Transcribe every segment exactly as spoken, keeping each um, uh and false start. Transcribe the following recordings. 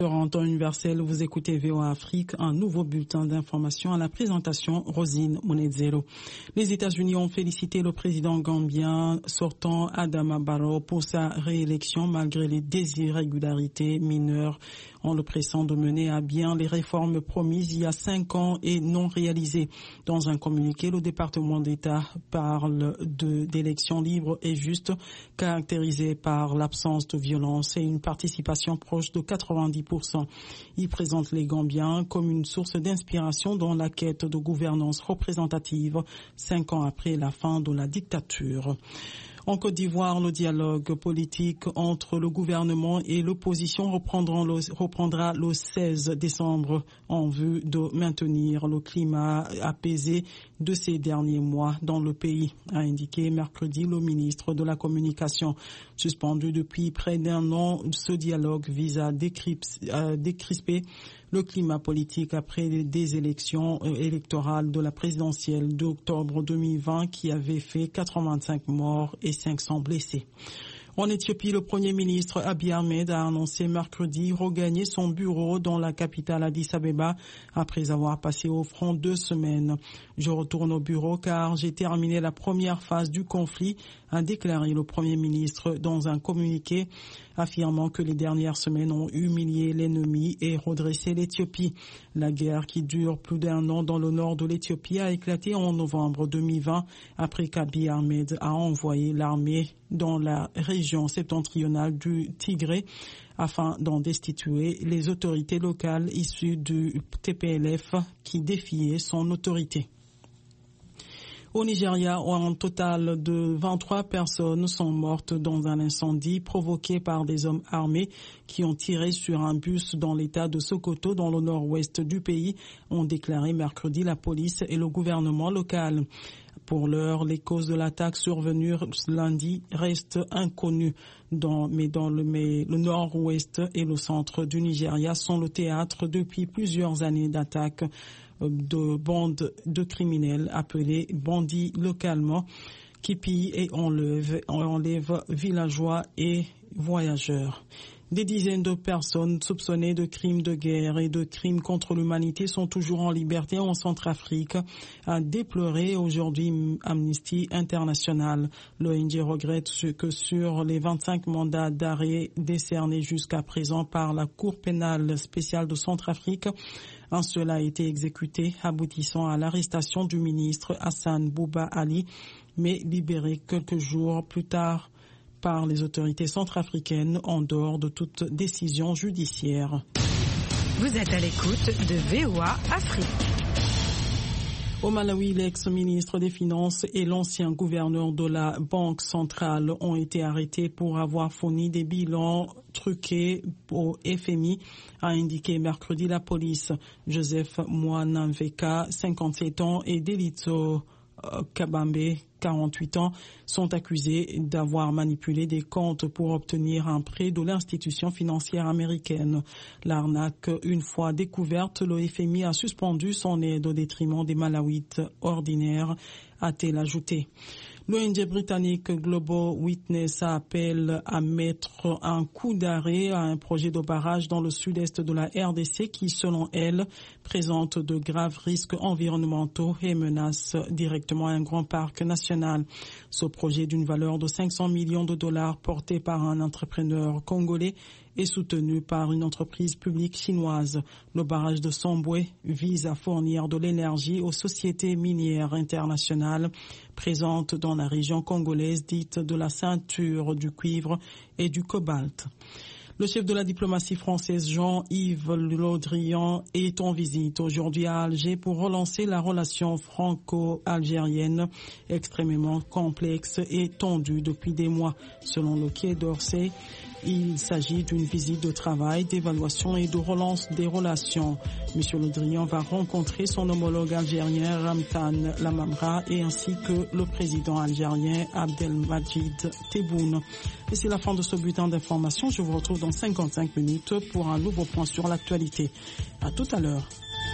En temps universel, vous écoutez V O A Afrique, un nouveau bulletin d'information à la présentation Rosine Monedzero. Les États-Unis ont félicité le président gambien sortant Adama Barrow pour sa réélection malgré les irrégularités mineures, en le pressant de mener à bien les réformes promises il y a cinq ans et non réalisées. Dans un communiqué, le département d'État parle de d'élections libres et justes, caractérisées par l'absence de violence et une participation proche de quatre-vingt-dix pour cent. Il présente les Gambiens comme une source d'inspiration dans la quête de gouvernance représentative, cinq ans après la fin de la dictature. En Côte d'Ivoire, le dialogue politique entre le gouvernement et l'opposition reprendra le, reprendra le seize décembre en vue de maintenir le climat apaisé de ces derniers mois dans le pays, a indiqué mercredi le ministre de la Communication. Suspendu depuis près d'un an, ce dialogue vise à, à décrisper le climat politique après des élections électorales de la présidentielle d'octobre deux mille vingt qui avait fait quatre-vingt-cinq morts et cinq cents blessés. En Éthiopie, le Premier ministre Abiy Ahmed a annoncé mercredi regagner son bureau dans la capitale Addis Abeba après avoir passé au front deux semaines. Je retourne au bureau car j'ai terminé la première phase du conflit, a déclaré le Premier ministre dans un communiqué, affirmant que les dernières semaines ont humilié l'ennemi et redressé l'Éthiopie. La guerre qui dure plus d'un an dans le nord de l'Éthiopie a éclaté en novembre deux mille vingt après qu'Abiy Ahmed a envoyé l'armée dans la région septentrionale du Tigré afin d'en destituer les autorités locales issues du T P L F qui défiaient son autorité. Au Nigeria, un total de vingt-trois personnes sont mortes dans un incendie provoqué par des hommes armés qui ont tiré sur un bus dans l'état de Sokoto, dans le nord-ouest du pays, ont déclaré mercredi la police et le gouvernement local. Pour l'heure, les causes de l'attaque survenue lundi restent inconnues, dans, mais dans le, mais le nord-ouest et le centre du Nigeria sont le théâtre depuis plusieurs années d'attaques de bandes de criminels appelés bandits localement qui pillent et enlèvent, enlèvent villageois et voyageurs. Des dizaines de personnes soupçonnées de crimes de guerre et de crimes contre l'humanité sont toujours en liberté en Centrafrique, a déploré aujourd'hui Amnesty International. L'O N G regrette que sur les vingt-cinq mandats d'arrêt décernés jusqu'à présent par la Cour pénale spéciale de Centrafrique, un seul a été exécuté, aboutissant à l'arrestation du ministre Hassan Bouba Ali, mais libéré quelques jours plus tard par les autorités centrafricaines en dehors de toute décision judiciaire. Vous êtes à l'écoute de V O A Afrique. Au Malawi, l'ex-ministre des Finances et l'ancien gouverneur de la Banque centrale ont été arrêtés pour avoir fourni des bilans truqués au F M I, a indiqué mercredi la police. Joseph Mwanamveka, cinquante-sept ans, et Delito Kabambe, quarante-huit ans, sont accusés d'avoir manipulé des comptes pour obtenir un prêt de l'institution financière américaine. L'arnaque, une fois découverte, le F M I a suspendu son aide au détriment des Malawites ordinaires, a-t-elle ajouté. L'O N G britannique Global Witness appelle à mettre un coup d'arrêt à un projet de barrage dans le sud-est de la R D C qui, selon elle, présente de graves risques environnementaux et menace directement un grand parc national. Ce projet d'une valeur de cinq cents millions de dollars porté par un entrepreneur congolais est soutenu par une entreprise publique chinoise. Le barrage de Sambwe vise à fournir de l'énergie aux sociétés minières internationales présentes dans la région congolaise dite de la ceinture du cuivre et du cobalt. Le chef de la diplomatie française, Jean-Yves Le Drian, est en visite aujourd'hui à Alger pour relancer la relation franco-algérienne extrêmement complexe et tendue depuis des mois. Selon le Quai d'Orsay, il s'agit d'une visite de travail, d'évaluation et de relance des relations. Monsieur Le Drian va rencontrer son homologue algérien Ramtan Lamamra et ainsi que le président algérien Abdelmadjid Tebboune. Et c'est la fin de ce bulletin d'information. Je vous retrouve dans cinquante-cinq minutes pour un nouveau point sur l'actualité. À tout à l'heure.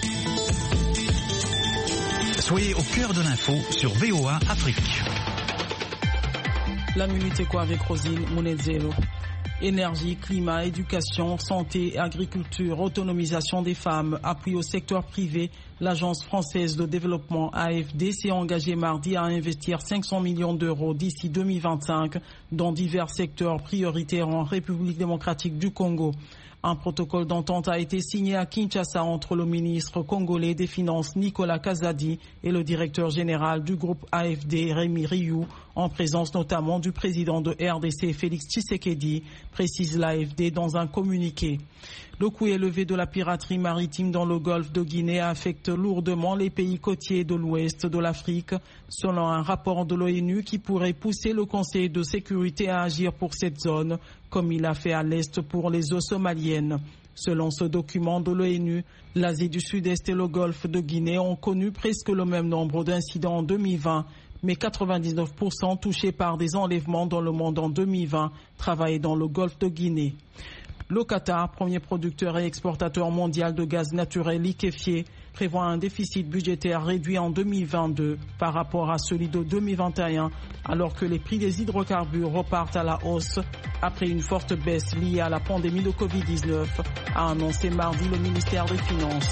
Soyez au cœur de l'info sur V O A Afrique. La minute est quoi avec Rosine Monedzero? Énergie, climat, éducation, santé, agriculture, autonomisation des femmes, appui au secteur privé. L'Agence française de développement A F D s'est engagée mardi à investir cinq cents millions d'euros d'ici deux mille vingt-cinq dans divers secteurs prioritaires en République démocratique du Congo. Un protocole d'entente a été signé à Kinshasa entre le ministre congolais des Finances Nicolas Kazadi et le directeur général du groupe A F D Rémi Rioux, en présence notamment du président de R D C Félix Tshisekedi, précise l'A F D dans un communiqué. Le coût élevé de la piraterie maritime dans le golfe de Guinée affecte lourdement les pays côtiers de l'ouest de l'Afrique, selon un rapport de l'ONU qui pourrait pousser le Conseil de sécurité à agir pour cette zone, comme il a fait à l'est pour les eaux somaliennes. Selon ce document de l'ONU, l'Asie du Sud-Est et le golfe de Guinée ont connu presque le même nombre d'incidents en deux mille vingt, mais quatre-vingt-dix-neuf pour cent touchés par des enlèvements dans le monde en deux mille vingt travaillaient dans le golfe de Guinée. Le Qatar, premier producteur et exportateur mondial de gaz naturel liquéfié, prévoit un déficit budgétaire réduit en deux mille vingt-deux par rapport à celui de deux mille vingt et un, alors que les prix des hydrocarbures repartent à la hausse après une forte baisse liée à la pandémie de covid dix-neuf, a annoncé mardi le ministère des Finances.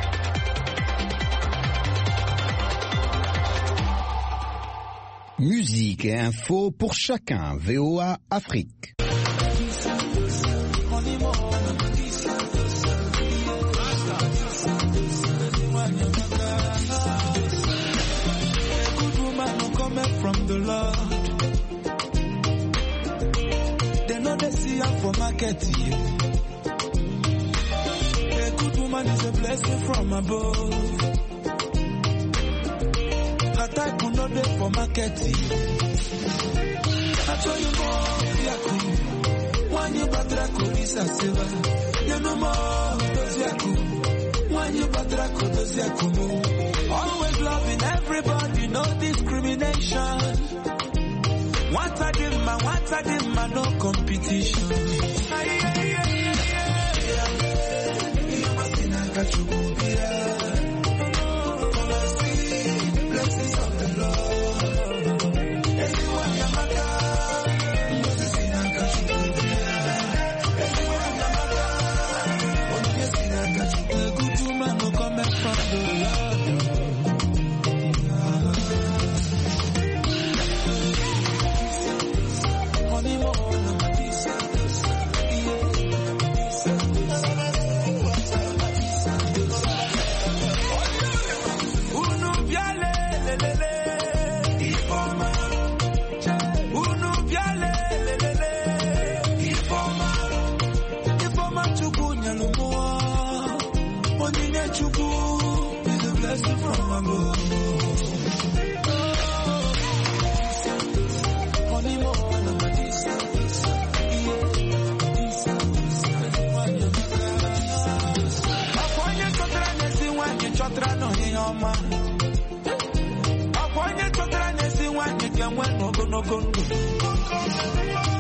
Musique et info pour chacun. V O A Afrique. From the Lord, they know they see her for market. A good woman is a blessing from above. Her type will not be for market. I tell you more, Yaku. One you batra kolisa seva. You know more, those Yaku. One you batra kodos Yaku. Always loving everybody, no discrimination. Once I did my, once I did my, no competition. You must be not got you. Blessings of the Lord. Everyone Yamaka. Moses in Akachu. Everyone Yamaka. Only in Akachu. A good woman will come back from the Lord. Akwanye chotra nesi wanye kemwe no no no.